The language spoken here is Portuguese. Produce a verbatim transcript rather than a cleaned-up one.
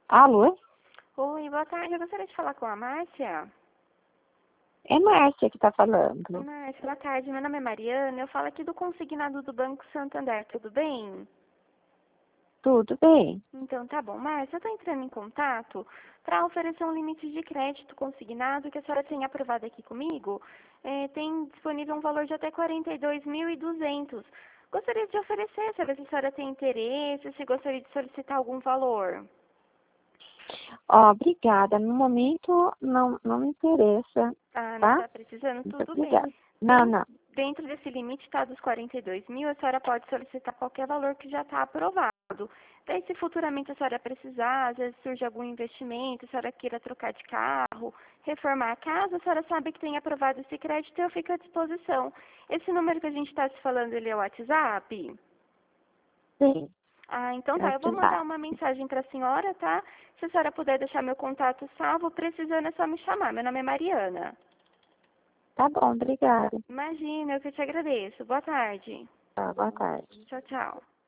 Alô? Oi, boa tarde. Eu gostaria de falar com a Márcia. É Márcia que está falando. Márcia, boa tarde. Meu nome é Mariana. Eu falo aqui do consignado do Banco Santander. Tudo bem? Tudo bem? Então, tá bom. Márcia, eu estou entrando em contato para oferecer um limite de crédito consignado que a senhora tem aprovado aqui comigo. É, tem disponível um valor de até quarenta e dois mil e duzentos. Gostaria de oferecer, saber se a senhora tem interesse, se gostaria de solicitar algum valor. Ó, obrigada. No momento não, não me interessa, Ah, não tá? está precisando? Muito Tudo bem. obrigada. Não, Den- não. Dentro desse limite tá, dos quarenta e dois mil, a senhora pode solicitar qualquer valor que já está aprovado. Daí, se futuramente a senhora precisar, às vezes surge algum investimento, a senhora queira trocar de carro, reformar a casa, a senhora sabe que tem aprovado esse crédito e eu fico à disposição. Esse número que a gente está se falando, ele é o WhatsApp? Sim, Ah, então é tá. Eu vou mandar WhatsApp. uma mensagem para a senhora, tá? Se a senhora puder deixar meu contato salvo, precisando é só me chamar. Meu nome é Mariana. Tá bom, obrigada. Imagina, eu que te agradeço. Boa tarde. Tá, boa tarde. Tchau, tchau.